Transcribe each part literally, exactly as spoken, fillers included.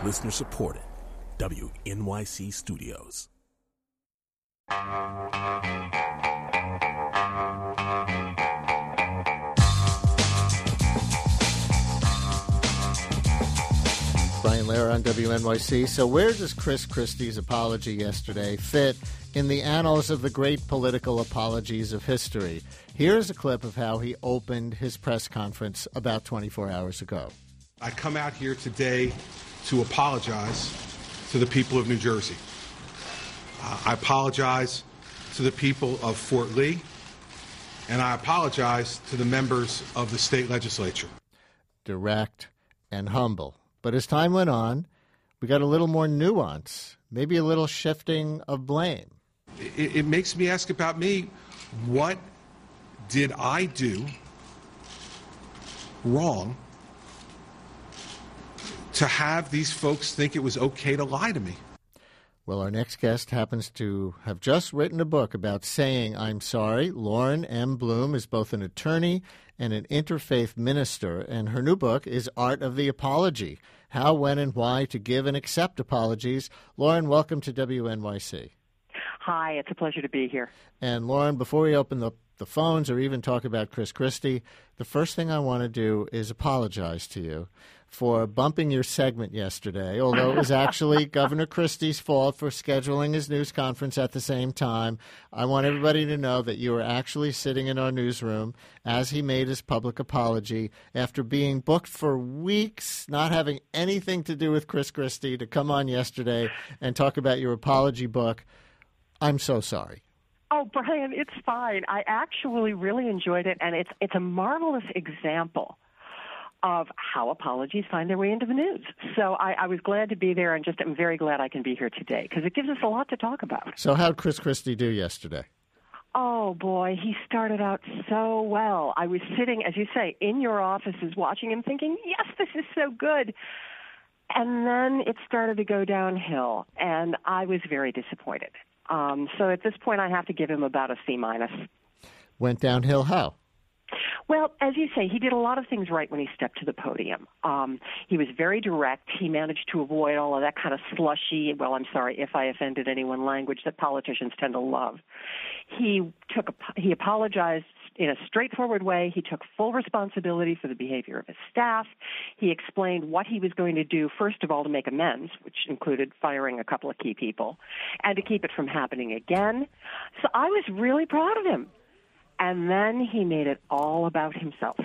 Listener supported. W N Y C Studios. Brian Lehrer on W N Y C. So where does Chris Christie's apology yesterday fit in the annals of the great political apologies of history? Here's a clip of how he opened his press conference about twenty-four hours ago. I come out here today to apologize to the people of New Jersey. Uh, I apologize to the people of Fort Lee, and I apologize to the members of the state legislature. Direct and humble. But as time went on, we got a little more nuance, maybe a little shifting of blame. It, it makes me ask about me, what did I do wrong to have these folks think it was okay to lie to me? Well, our next guest happens to have just written a book about saying I'm sorry. Lauren M. Bloom is both an attorney and an interfaith minister, and her new book is Art of the Apology, How, When, and Why to Give and Accept Apologies. Lauren, welcome to W N Y C. Hi, it's a pleasure to be here. And Lauren, before we open the, the phones or even talk about Chris Christie, the first thing I want to do is apologize to you for bumping your segment yesterday, although it was actually Governor Christie's fault for scheduling his news conference at the same time. I want everybody to know that you were actually sitting in our newsroom as he made his public apology after being booked for weeks, not having anything to do with Chris Christie, to come on yesterday and talk about your apology book. I'm so sorry. Oh, Brian, it's fine. I actually really enjoyed it, and it's it's a marvelous example of how apologies find their way into the news. So I, I was glad to be there, and just I'm very glad I can be here today because it gives us a lot to talk about. So how'd Chris Christie do yesterday? Oh, boy, he started out so well. I was sitting, as you say, in your offices watching him thinking, yes, this is so good. And then it started to go downhill, and I was very disappointed. Um, so at this point, I have to give him about a C minus. Went downhill how? Well, as you say, he did a lot of things right when he stepped to the podium. Um, he was very direct. He managed to avoid all of that kind of slushy, well, I'm sorry if I offended anyone, language that politicians tend to love. He took a, he apologized in a straightforward way. He took full responsibility for the behavior of his staff. He explained what he was going to do, first of all, to make amends, which included firing a couple of key people, and to keep it from happening again. So I was really proud of him. And then he made it all about himself,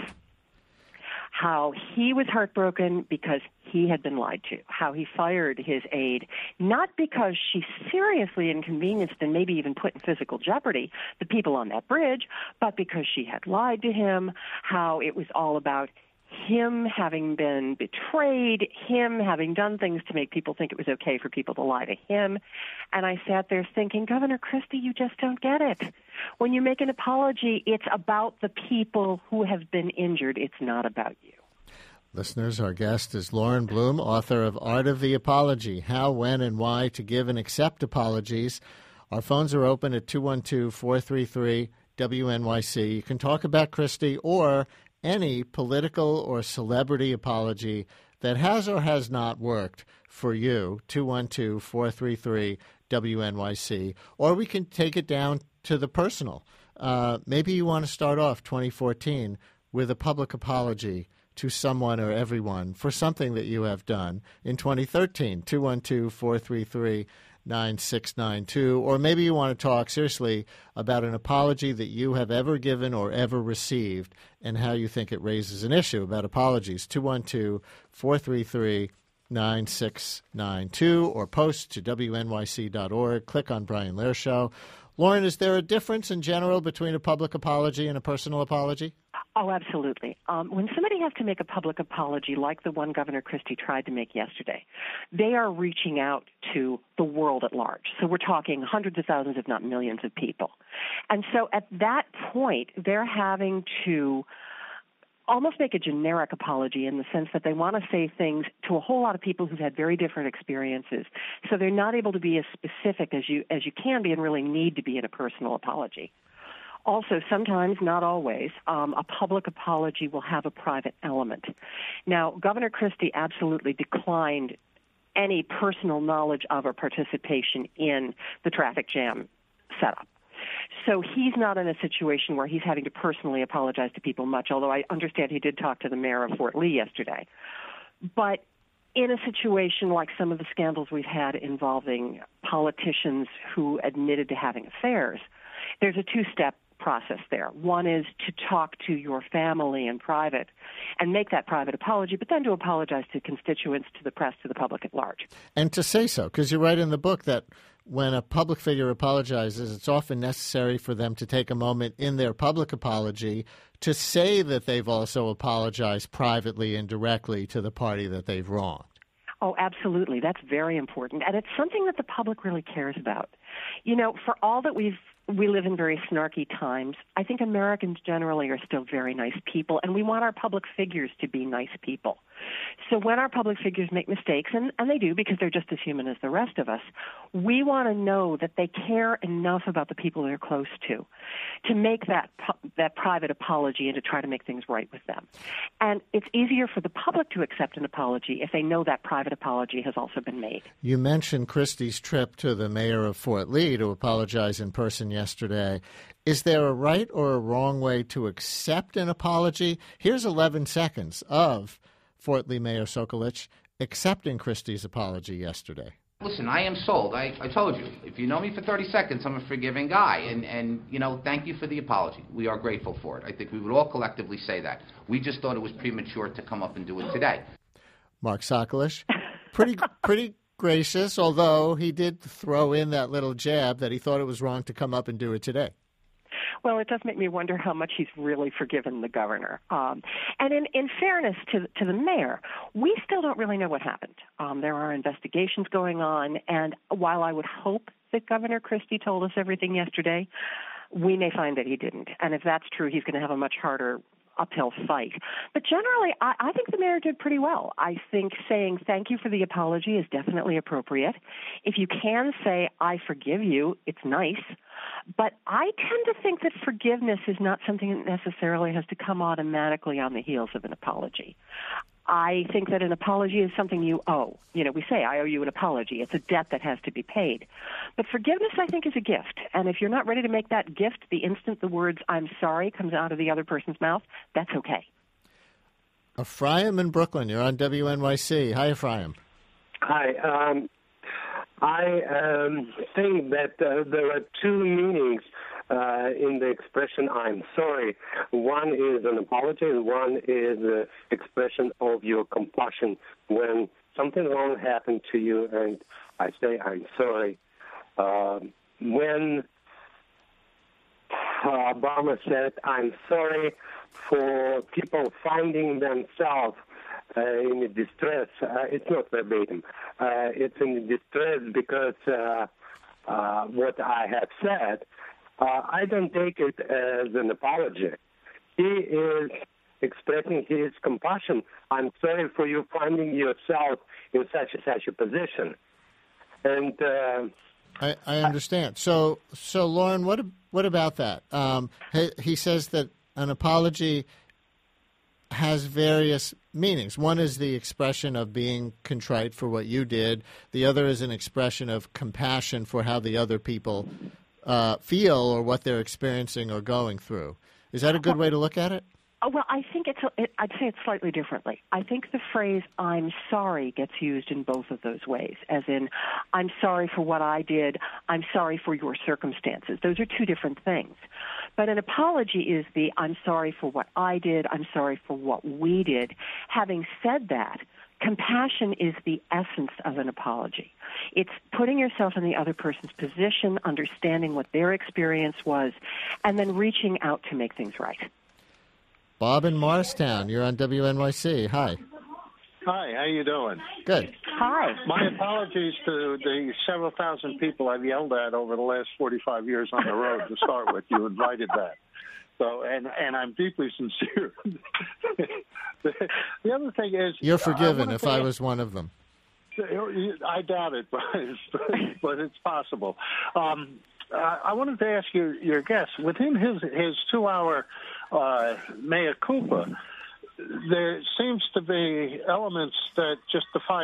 how he was heartbroken because he had been lied to, how he fired his aide, not because she seriously inconvenienced and maybe even put in physical jeopardy the people on that bridge, but because she had lied to him, how it was all about him having been betrayed, him having done things to make people think it was okay for people to lie to him. And I sat there thinking, Governor Christie, you just don't get it. When you make an apology, it's about the people who have been injured. It's not about you. Listeners, our guest is Lauren Bloom, author of Art of the Apology, How, When, and Why to Give and Accept Apologies. Our phones are open at two one two, four three three, W N Y C. You can talk about Christie or any political or celebrity apology that has or has not worked for you, two one two, four three three, W N Y C. Or we can take it down to the personal. Uh, maybe you want to start off twenty fourteen with a public apology to someone or everyone for something that you have done in twenty thirteen, two one two, four three three, nine six nine two. Or maybe you want to talk seriously about an apology that you have ever given or ever received and how you think it raises an issue about apologies, two one two, four three three, nine six nine two, or post to W N Y C dot org. Click on Brian Lehrer Show. Lauren, is there a difference in general between a public apology and a personal apology? Oh, absolutely. Um, when somebody has to make a public apology like the one Governor Christie tried to make yesterday, they are reaching out to the world at large. So we're talking hundreds of thousands, if not millions of people. And so at that point, they're having to almost make a generic apology in the sense that they want to say things to a whole lot of people who've had very different experiences. So they're not able to be as specific as you as you can be and really need to be in a personal apology. Also, sometimes, not always, um, a public apology will have a private element. Now, Governor Christie absolutely declined any personal knowledge of or participation in the traffic jam setup. So he's not in a situation where he's having to personally apologize to people much, although I understand he did talk to the mayor of Fort Lee yesterday. But in a situation like some of the scandals we've had involving politicians who admitted to having affairs, there's a two-step process there. One is to talk to your family in private and make that private apology, but then to apologize to constituents, to the press, to the public at large. And to say so, because you write in the book that when a public figure apologizes, it's often necessary for them to take a moment in their public apology to say that they've also apologized privately and directly to the party that they've wronged. Oh, absolutely. That's very important. And it's something that the public really cares about. You know, for all that we've we live in very snarky times, I think Americans generally are still very nice people, and we want our public figures to be nice people. So when our public figures make mistakes, and, and they do because they're just as human as the rest of us, we want to know that they care enough about the people they're close to to make that that private apology and to try to make things right with them. And it's easier for the public to accept an apology if they know that private apology has also been made. You mentioned Christie's trip to the mayor of Fort Lee to apologize in person yesterday. Is there a right or a wrong way to accept an apology? Here's eleven seconds of Fort Lee Mayor Sokolich accepting Christie's apology yesterday. Listen, I am sold. I, I told you, if you know me for thirty seconds, I'm a forgiving guy. And, and, you know, thank you for the apology. We are grateful for it. I think we would all collectively say that. We just thought it was premature to come up and do it today. Mark Sokolich, pretty, pretty gracious, although he did throw in that little jab that he thought it was wrong to come up and do it today. Well, it does make me wonder how much he's really forgiven the governor. Um, and in, in fairness to, to the mayor, we still don't really know what happened. Um, there are investigations going on, and while I would hope that Governor Christie told us everything yesterday, we may find that he didn't. And if that's true, he's going to have a much harder uphill fight. But generally, I, I think the mayor did pretty well. I think saying thank you for the apology is definitely appropriate. If you can say, I forgive you, it's nice. But I tend to think that forgiveness is not something that necessarily has to come automatically on the heels of an apology. I think that an apology is something you owe. You know, we say, I owe you an apology. It's a debt that has to be paid. But forgiveness, I think, is a gift. And if you're not ready to make that gift the instant the words, I'm sorry, comes out of the other person's mouth, that's okay. Ephraim in Brooklyn, you're on W N Y C. Hi, Ephraim. Hi. Um, I um, think that uh, there are two meanings uh, in the expression I'm sorry. One is an apology, and one is the expression of your compassion when something wrong happened to you, and I say I'm sorry. Uh, when uh, Obama said I'm sorry for people finding themselves Uh, in distress. Uh, it's not verbatim. Uh, it's in distress because uh, uh, what I have said, uh, I don't take it as an apology. He is expressing his compassion. I'm sorry for you finding yourself in such and such a position. And uh, I, I understand. So, so Lauren, what what about that? Um, he, he says that an apology has various meanings. One is the expression of being contrite for what you did. The other is an expression of compassion for how the other people uh, feel or what they're experiencing or going through. Is that a good way to look at it? Oh, well, I think it's. A, it, I'd say it slightly differently. I think the phrase "I'm sorry" gets used in both of those ways, as in, "I'm sorry for what I did. I'm sorry for your circumstances." Those are two different things. But an apology is the "I'm sorry for what I did. I'm sorry for what we did." Having said that, compassion is the essence of an apology. It's putting yourself in the other person's position, understanding what their experience was, and then reaching out to make things right. Bob in Morristown, you're on W N Y C. Hi. Hi, how you doing? Good. Hi. My apologies to the several thousand people I've yelled at over the last forty-five years on the road to start with. You invited that. So, and, and I'm deeply sincere. the, the other thing is... You're forgiven I if I was one of them. I doubt it, but it's, but it's possible. Um, uh, I wanted to ask you, your guest, within his, his two-hour uh, mea culpa, there seems to be elements that justify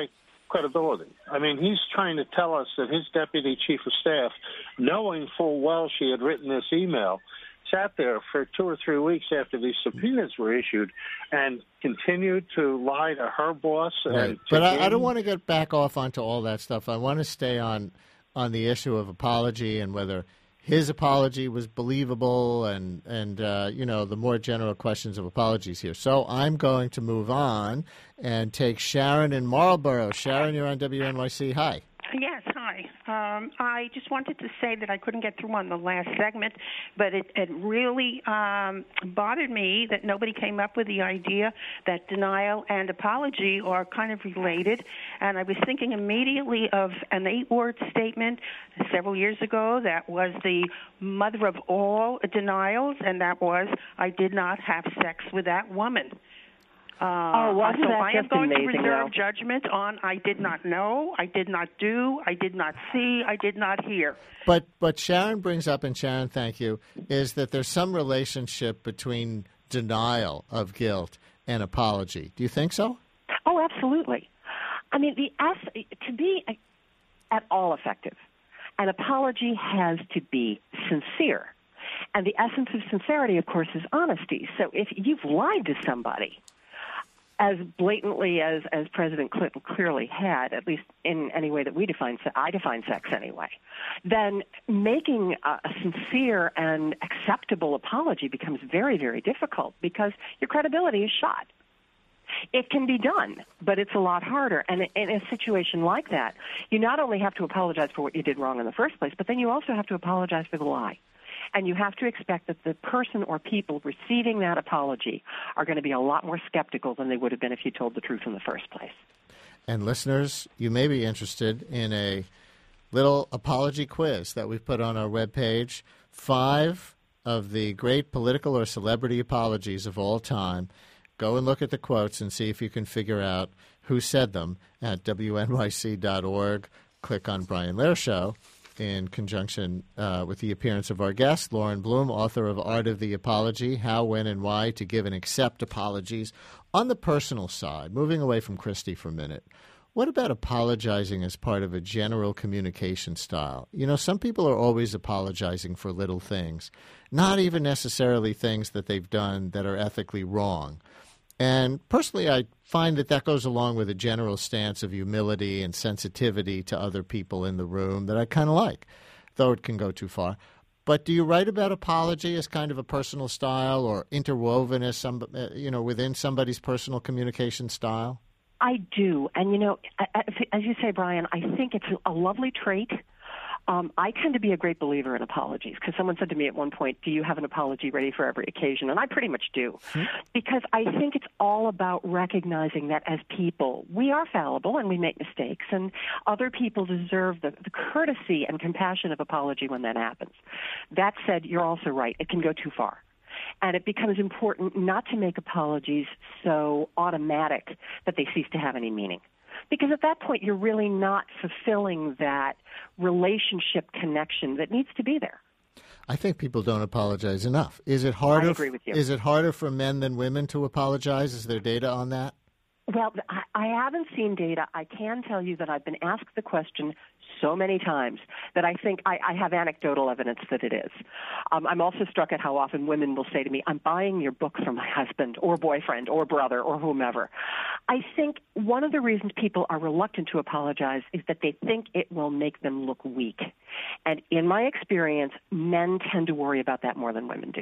credibility. I mean, he's trying to tell us that his deputy chief of staff, knowing full well she had written this email, sat there for two or three weeks after these subpoenas were issued and continued to lie to her boss. Right. And but I, I don't want to get back off onto all that stuff. I want to stay on on the issue of apology and whether his apology was believable and, and uh, you know, the more general questions of apologies here. So I'm going to move on and take Sharon in Marlboro. Sharon, you're on W N Y C. Hi. Yes, hi. Um, I just wanted to say that I couldn't get through on the last segment, but it, it really um, bothered me that nobody came up with the idea that denial and apology are kind of related. And I was thinking immediately of an eight-word statement several years ago that was the mother of all denials, and that was, I did not have sex with that woman. Uh, oh, wasn't so that I am just going amazing, to reserve though? judgment on I did not know, I did not do, I did not see, I did not hear. But but Sharon brings up, and Sharon, thank you, is that there's some relationship between denial of guilt and apology. Do you think so? Oh, absolutely. I mean, the to be at all effective, an apology has to be sincere. And the essence of sincerity, of course, is honesty. So if you've lied to somebody, as blatantly as, as President Clinton clearly had, at least in any way that we define, I define sex anyway, then making a, a sincere and acceptable apology becomes very, very difficult because your credibility is shot. It can be done, but it's a lot harder. And in a situation like that, you not only have to apologize for what you did wrong in the first place, but then you also have to apologize for the lie. And you have to expect that the person or people receiving that apology are going to be a lot more skeptical than they would have been if you told the truth in the first place. And listeners, you may be interested in a little apology quiz that we've put on our webpage. Five of the great political or celebrity apologies of all time. Go and look at the quotes and see if you can figure out who said them at W N Y C dot org. Click on Brian Lehrer Show. In conjunction uh, with the appearance of our guest, Lauren Blum, author of Art of the Apology, How, When, and Why to Give and Accept Apologies. On the personal side, moving away from Christy for a minute, what about apologizing as part of a general communication style? You know, some people are always apologizing for little things, not even necessarily things that they've done that are ethically wrong. And personally, I find that that goes along with a general stance of humility and sensitivity to other people in the room that I kind of like, though it can go too far. But do you write about apology as kind of a personal style or interwoven as some, you know, within somebody's personal communication style? I do. And, you know, as you say, Brian, I think it's a lovely trait. Um, I tend to be a great believer in apologies because someone said to me at one point, do you have an apology ready for every occasion? And I pretty much do mm-hmm. because I think it's all about recognizing that as people, we are fallible and we make mistakes, and other people deserve the, the courtesy and compassion of apology when that happens. That said, you're also right. It can go too far. And it becomes important not to make apologies so automatic that they cease to have any meaning. Because at that point, you're really not fulfilling that relationship connection that needs to be there. I think people don't apologize enough. Is it harder? I agree with you. Is it harder for men than women to apologize? Is there data on that? Well, I haven't seen data. I can tell you that I've been asked the question so many times that I think I, I have anecdotal evidence that it is. Um, I'm also struck at how often women will say to me, I'm buying your book from my husband or boyfriend or brother or whomever. I think one of the reasons people are reluctant to apologize is that they think it will make them look weak. And in my experience, men tend to worry about that more than women do.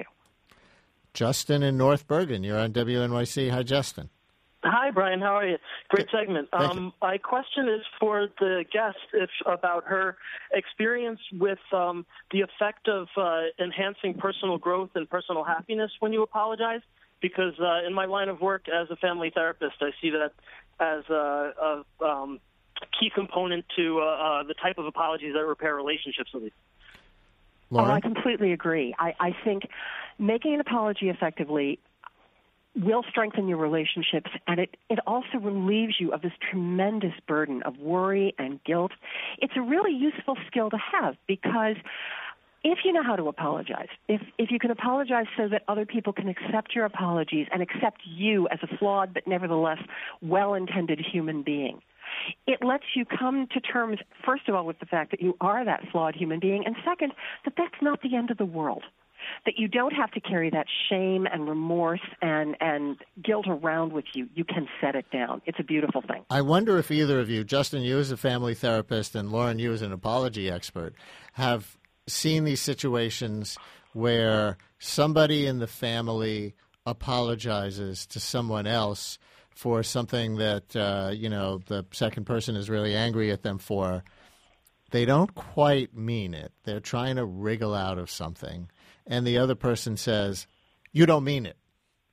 Justin in North Bergen, you're on W N Y C. Hi, Justin. Hi, Brian. How are you? Great segment. Um, my question is for the guest if, about her experience with um, the effect of uh, enhancing personal growth and personal happiness when you apologize. Because uh, in my line of work as a family therapist, I see that as a, a um, key component to uh, uh, the type of apologies that repair relationships with you. Lauren? Oh, I completely agree. I, I think making an apology effectively will strengthen your relationships, and it, it also relieves you of this tremendous burden of worry and guilt. It's a really useful skill to have because if you know how to apologize, if if you can apologize so that other people can accept your apologies and accept you as a flawed but nevertheless well-intended human being, it lets you come to terms, first of all, with the fact that you are that flawed human being, and second, that that's not the end of the world. That you don't have to carry that shame and remorse and, and guilt around with you. You can set it down. It's a beautiful thing. I wonder if either of you, Justin, you as a family therapist, and Lauren, you as an apology expert, have seen these situations where somebody in the family apologizes to someone else for something that, uh, you know, the second person is really angry at them for. They don't quite mean it. They're trying to wriggle out of something. And the other person says, you don't mean it.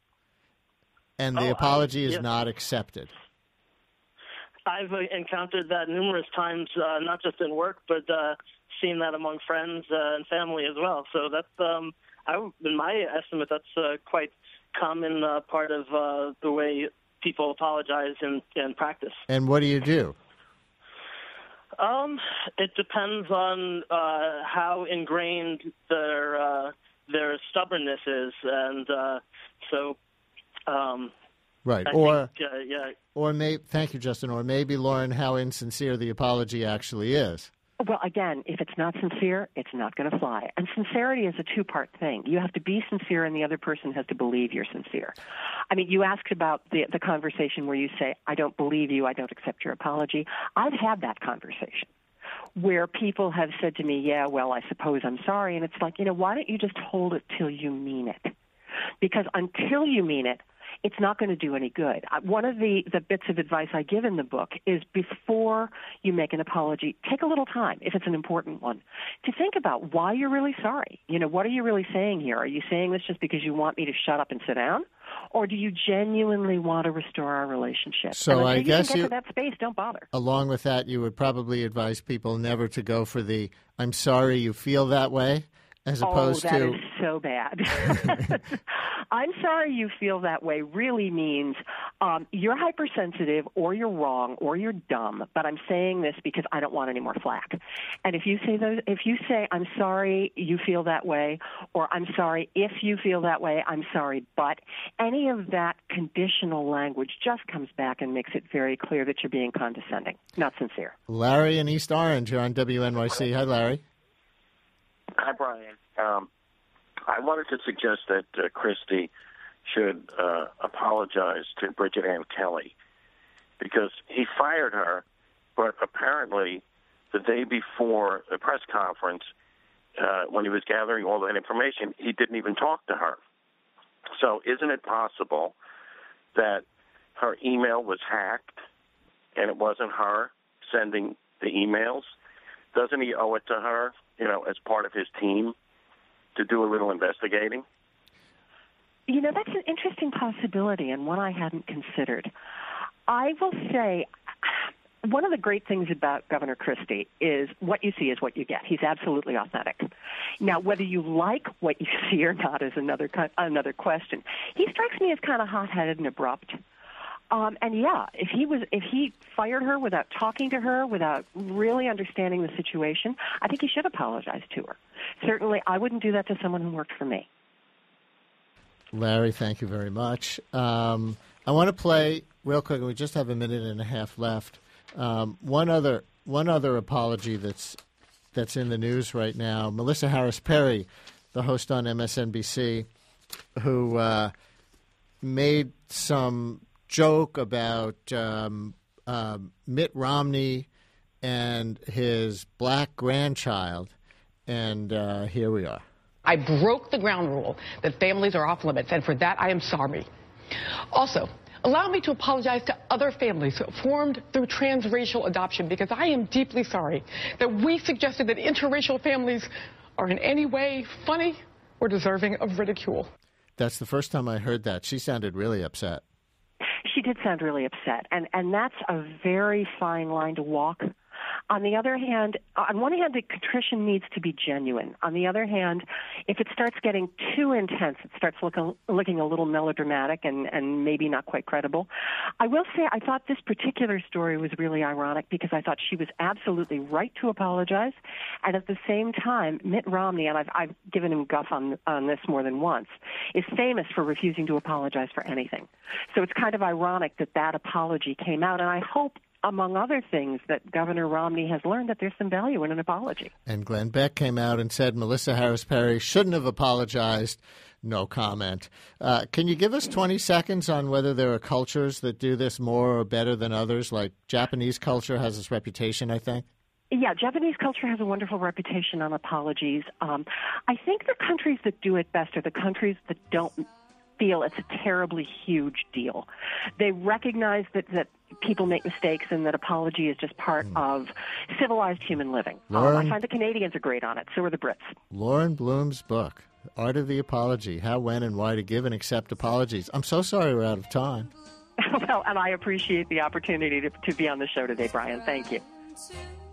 And the oh, apology I, is yeah. not accepted. I've uh, encountered that numerous times, uh, not just in work, but uh, seen that among friends uh, and family as well. So that's, um, I, in my estimate, that's uh, quite common uh, part of uh, the way people apologize in, in practice. And what do you do? Um, it depends on uh, how ingrained their uh, their stubbornness is, and uh, so. Um, right, I or think, uh, yeah. Or may thank you, Justin. Or maybe, Lauren, how insincere the apology actually is. Well, again, if it's not sincere, it's not going to fly. And sincerity is a two-part thing. You have to be sincere, and the other person has to believe you're sincere. I mean, you asked about the the conversation where you say, I don't believe you, I don't accept your apology. I've had that conversation where people have said to me, yeah, well, I suppose I'm sorry. And it's like, you know, why don't you just hold it till you mean it? Because until you mean it, it's not going to do any good. One of the, the bits of advice I give in the book is before you make an apology, take a little time, if it's an important one, to think about why you're really sorry. You know, what are you really saying here? Are you saying this just because you want me to shut up and sit down? Or do you genuinely want to restore our relationship? So and I you guess can get you, to that space, don't bother. Along with that, you would probably advise people never to go for the I'm sorry you feel that way, as opposed oh, that to is so bad. I'm sorry you feel that way really means um, you're hypersensitive or you're wrong or you're dumb, but I'm saying this because I don't want any more flack. And if you say those, if you say I'm sorry you feel that way, or I'm sorry if you feel that way, I'm sorry, but any of that conditional language just comes back and makes it very clear that you're being condescending, not sincere. Larry in East Orange, you're on W N Y C. Hi, Larry. Hi, Brian. Um, I wanted to suggest that uh, Christy should uh, apologize to Bridget Ann Kelly because he fired her, but apparently the day before the press conference, uh, when he was gathering all that information, he didn't even talk to her. So isn't it possible that her email was hacked and it wasn't her sending the emails? Doesn't he owe it to her, you know, as part of his team to do a little investigating? You know, that's an interesting possibility and one I hadn't considered. I will say one of the great things about Governor Christie is what you see is what you get. He's absolutely authentic. Now, whether you like what you see or not is another another question. He strikes me as kind of hot-headed and abrupt. Um, and yeah, if he was, if he fired her without talking to her, without really understanding the situation, I think he should apologize to her. Certainly, I wouldn't do that to someone who worked for me. Larry, thank you very much. Um, I want to play real quick. We just have a minute and a half left. Um, one other, one other apology that's that's in the news right now. Melissa Harris Perry, the host on M S N B C, who uh, made some joke about um, uh, Mitt Romney and his black grandchild, and uh, here we are. I broke the ground rule that families are off limits, and for that I am sorry. Also, allow me to apologize to other families formed through transracial adoption, because I am deeply sorry that we suggested that interracial families are in any way funny or deserving of ridicule. That's the first time I heard that. She sounded really upset. She did sound really upset, and, and that's a very fine line to walk. On the other hand, on one hand, the contrition needs to be genuine. On the other hand, if it starts getting too intense, it starts looking, looking a little melodramatic and, and maybe not quite credible. I will say I thought this particular story was really ironic because I thought she was absolutely right to apologize. And at the same time, Mitt Romney, and I've, I've given him guff on, on this more than once, is famous for refusing to apologize for anything. So it's kind of ironic that that apology came out, and I hope among other things, that Governor Romney has learned that there's some value in an apology. And Glenn Beck came out and said Melissa Harris Perry shouldn't have apologized. No comment. Uh, can you give us twenty seconds on whether there are cultures that do this more or better than others? Like Japanese culture has this reputation, I think. Yeah, Japanese culture has a wonderful reputation on apologies. Um, I think the countries that do it best are the countries that don't feel it's a terribly huge deal. They recognize that, that people make mistakes and that apology is just part mm. of civilized human living. Lauren, um, I find the Canadians are great on it. So are the Brits. Lauren Bloom's book, Art of the Apology, How, When, and Why to Give and Accept Apologies. I'm so sorry we're out of time. Well, and I appreciate the opportunity to, to be on the show today, Brian. Thank you.